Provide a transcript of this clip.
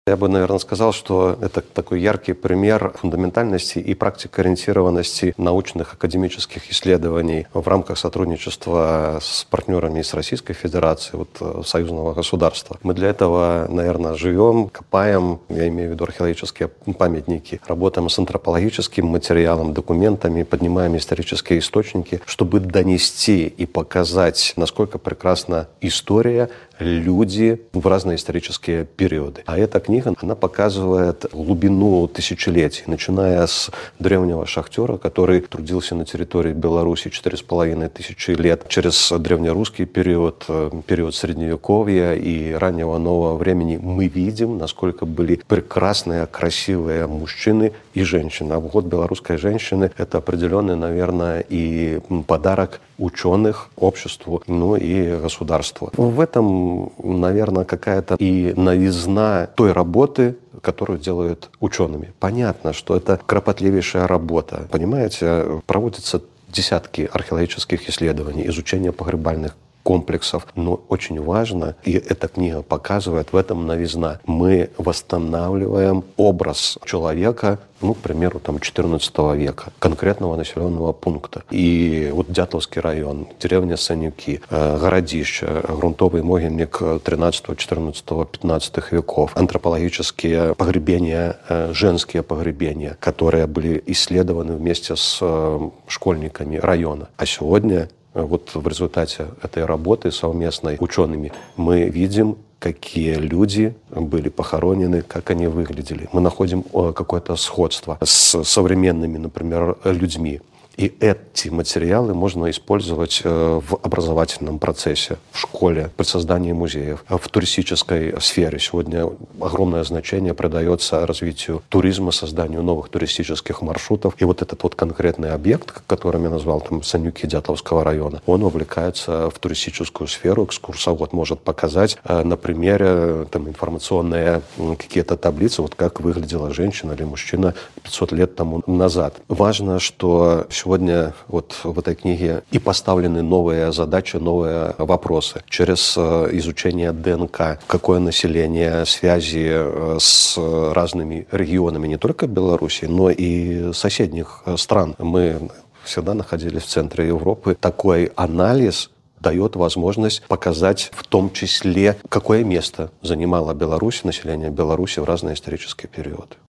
Я бы, наверное, сказал, что это такой яркий пример фундаментальности и практикоориентированности научных академических исследований в рамках сотрудничества с партнерами из Российской Федерации, союзного государства. Мы для этого, наверное, живем, копаем, я имею в виду археологические памятники, работаем с антропологическим материалом, документами, поднимаем исторические источники, чтобы донести и показать, насколько прекрасна история, люди в разные исторические периоды. А эта книга, она показывает глубину тысячелетий, начиная с древнего шахтера, который трудился на территории Беларуси 4500 лет, через древнерусский период, период Средневековья и раннего нового времени. Мы видим, насколько были прекрасные, красивые мужчины и женщины. А год белорусской женщины — это определенный, наверное, и подарок ученых, обществу, и государству. В этом, наверное, какая-то и новизна той работы, которую делают учеными. Понятно, что это кропотливейшая работа. Понимаете, проводятся десятки археологических исследований, изучения погребальных комплексов. Но очень важно, и эта книга показывает, в этом новизна. Мы восстанавливаем образ человека, к примеру, XIV века, конкретного населенного пункта. И Дятловский район, деревня Санюки, городище, грунтовый могильник XIII, XIV, XV веков, антропологические погребения, женские погребения, которые были исследованы вместе с школьниками района. А сегодня в результате этой работы совместной учеными мы видим, какие люди были похоронены, как они выглядели. Мы находим какое-то сходство с современными, например, людьми. И эти материалы можно использовать в образовательном процессе, в школе, при создании музеев, в туристической сфере. Сегодня огромное значение придается развитию туризма, созданию новых туристических маршрутов. И этот конкретный объект, который я назвал, Санюки Дятловского района, он вовлекается в туристическую сферу. Экскурсовод может показать на примере информационные какие-то таблицы, как выглядела женщина или мужчина 500 лет тому назад. Важно, что сегодня в этой книге и поставлены новые задачи, новые вопросы. Через изучение ДНК, какое население, связи с разными регионами не только Беларуси, но и соседних стран. Мы всегда находились в центре Европы. Такой анализ дает возможность показать в том числе, какое место занимала Беларусь, население Беларуси в разные исторические периоды.